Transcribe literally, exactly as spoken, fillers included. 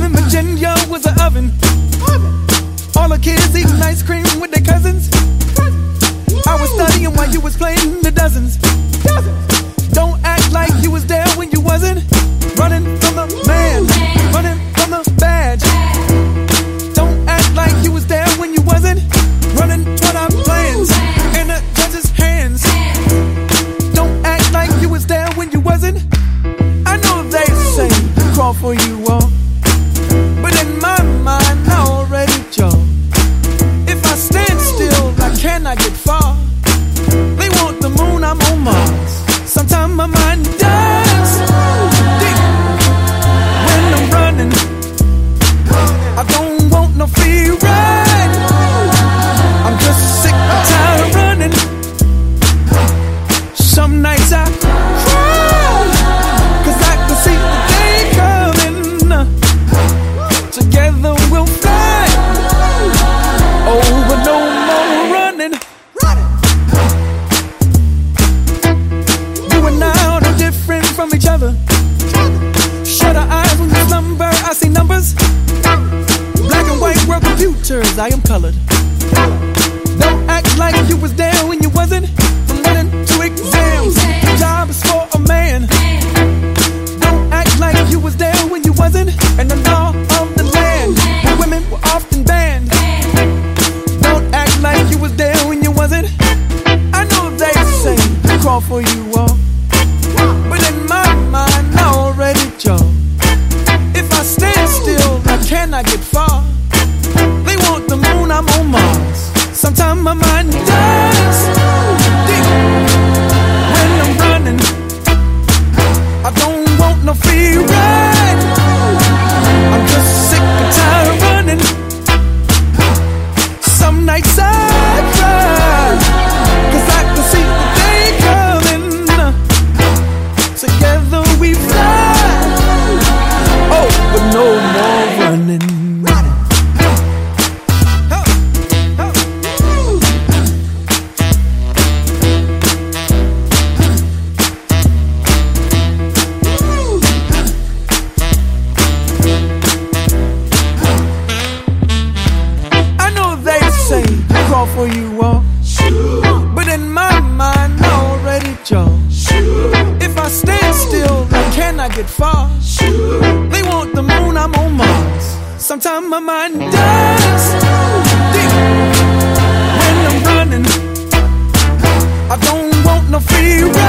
in Virginia was an oven. All the kids eating ice cream with their cousins. I was studying while you was playing the dozens. Don't act like you was there when you wasn't. Running from the man, running from the badge. Don't act like you was there when you wasn't. Running toward our plans in the judge's hands. Don't act like you was there when you wasn't. I know they say crawl for you all, but in my mind I already chose. If I stand still, I cannot get far. They want the moon, I'm on Mars. Sometimes my mind dies deep when I'm running. I don't want no free ride. I'm just sick and tired of running. Some nights I cry, cause I can see the day coming. Together we'll fly. Oh, but no more running. You and I are different from each other. Shut our eyes when you slumber, I see numbers. Black and white world computers, I am colored. Don't act like you was there when you wasn't. From running to exams, the job is for a man. Don't act like you was there when you wasn't. And the law of the land, where women were often banned. Don't act like you was there when you wasn't. I know they say crawl for you all, but in my mind I already chose. If I stand still, I cannot get far. They want the moon, I'm on Mars. Sometimes my mind dies deep when I'm running. I don't want no free ride. I'm just sick and tired of running. Some nights I cry, cause I can see the day coming. Together we fly. Oh, but no more running. For you all, but in my mind I already chose. If I stand still, I cannot get far. They want the moon, I'm on Mars. Sometimes my mind dies deep when I'm running. I don't want no free ride.